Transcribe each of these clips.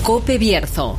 COPE Bierzo.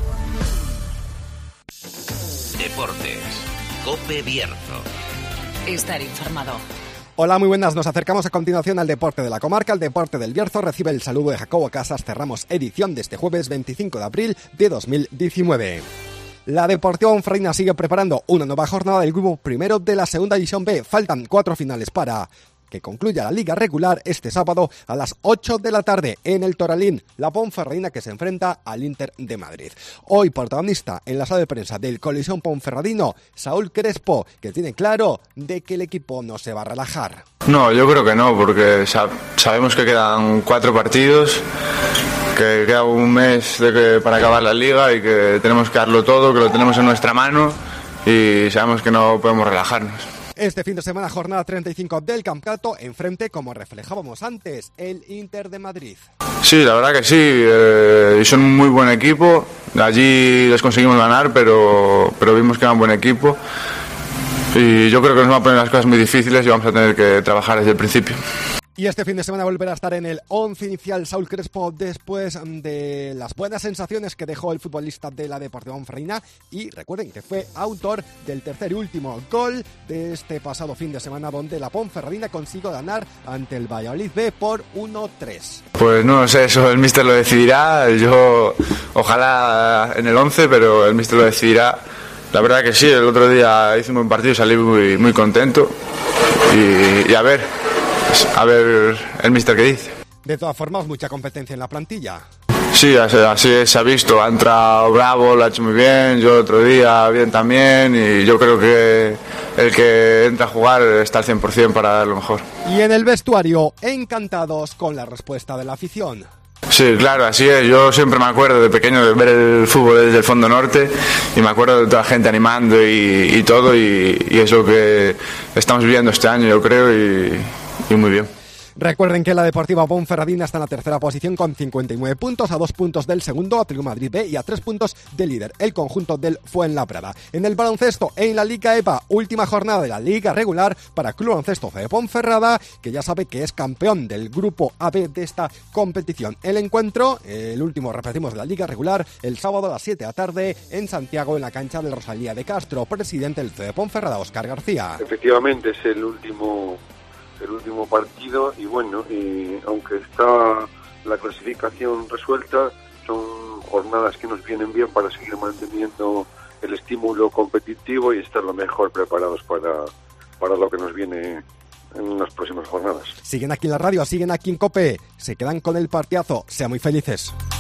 Deportes. COPE Bierzo. Estar informado. Hola, muy buenas. Nos acercamos a continuación al deporte de la comarca. El deporte del Bierzo recibe el saludo de Jacobo Casas. Cerramos edición de este jueves 25 de abril de 2019. La Deportiva Ponferradina sigue preparando una nueva jornada del grupo primero de la segunda división B. Faltan 4 finales para que concluya la liga regular este sábado a las 8 de la tarde en el Toralín, la Ponferradina que se enfrenta al Inter de Madrid. Hoy protagonista en la sala de prensa del Coliseum Ponferradino, Saúl Crespo, que tiene claro de que el equipo no se va a relajar. No, yo creo que no, porque sabemos que quedan 4 partidos, que queda un mes para acabar la liga y que tenemos que darlo todo, que lo tenemos en nuestra mano y sabemos que no podemos relajarnos. Este fin de semana, jornada 35 del campeonato, enfrente, como reflejábamos antes, el Inter de Madrid. Sí, la verdad que sí, son un muy buen equipo. Allí les conseguimos ganar, pero vimos que era un buen equipo. Y yo creo que nos van a poner las cosas muy difíciles y vamos a tener que trabajar desde el principio. Y este fin de semana volverá a estar en el 11 inicial Saúl Crespo después de las buenas sensaciones que dejó el futbolista de la Deportiva Ponferradina. Y recuerden que fue autor del tercer y último gol de este pasado fin de semana, donde la Ponferradina consiguió ganar ante el Valladolid B por 1-3. Pues no sé, eso el míster lo decidirá. Yo ojalá en el 11, pero el míster lo decidirá. La verdad que sí, el otro día hice un buen partido y salí muy, muy contento. Y a ver el míster qué dice. De todas formas, mucha competencia en la plantilla. Sí, así se ha visto. Ha entrado Bravo, lo ha hecho muy bien. Yo otro día bien también. Y yo creo que el que entra a jugar está al 100% para dar lo mejor. Y en el vestuario, encantados con la respuesta de la afición. Sí, claro, así es. Yo siempre me acuerdo de pequeño de ver el fútbol desde el fondo norte y me acuerdo de toda la gente animando y todo. Y eso que estamos viviendo este año, yo creo, y muy bien. Recuerden que la Deportiva Ponferradina está en la tercera posición con 59 puntos, a 2 puntos del segundo, Atlético Madrid B, y a 3 puntos del líder, el conjunto del Fuenlabrada. En el baloncesto, en la Liga EVA, última jornada de la Liga regular para Club Baloncesto de Ponferrada, que ya sabe que es campeón del grupo AB de esta competición. El encuentro, el último, repetimos, de la Liga regular, el sábado a las 7 de la tarde en Santiago, en la cancha del Rosalía de Castro. Presidente del CD Ponferrada, Óscar García. Efectivamente, es el último partido y bueno, aunque está la clasificación resuelta, son jornadas que nos vienen bien para seguir manteniendo el estímulo competitivo y estar lo mejor preparados para lo que nos viene en las próximas jornadas. Siguen aquí en la radio, siguen aquí en COPE, se quedan con el partidazo, sean muy felices.